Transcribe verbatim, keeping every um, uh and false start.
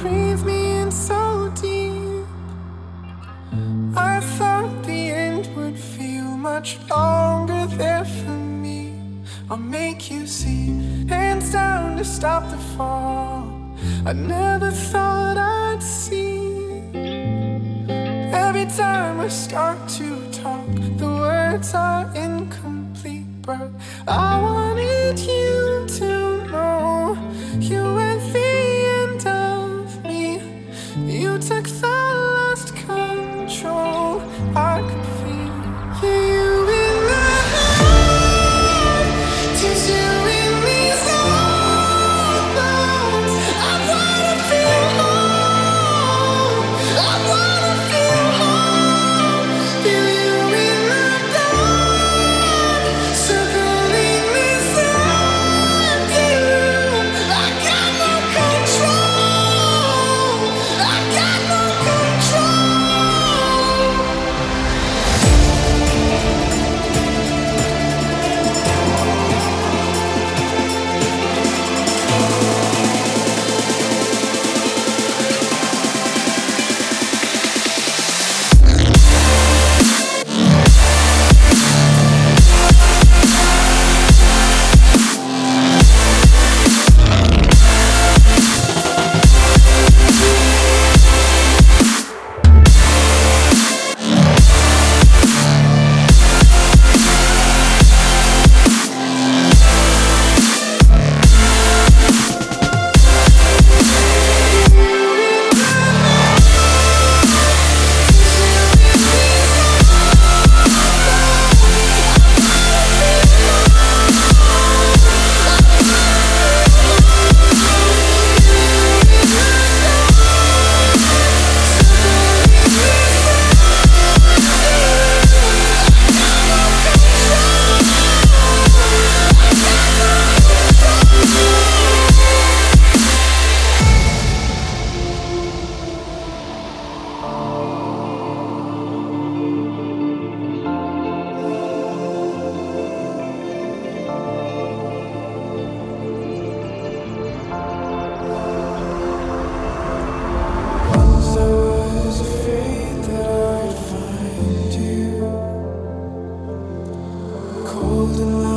breathe me in so deep. I thought the end would feel much longer there for me. I'll make you see, hands down to stop the fall. I never thought I'd see. Every time I start to talk, the words are incomplete, but I wanted you to know you were the end of me. You took the last control. I could feel you in my heart. Just you in these arms. I wanna feel home. I wanna feel home. Feel you in the dark, circling this empty room. I got no control. I got no control. Once I was afraid that I'd find you cold and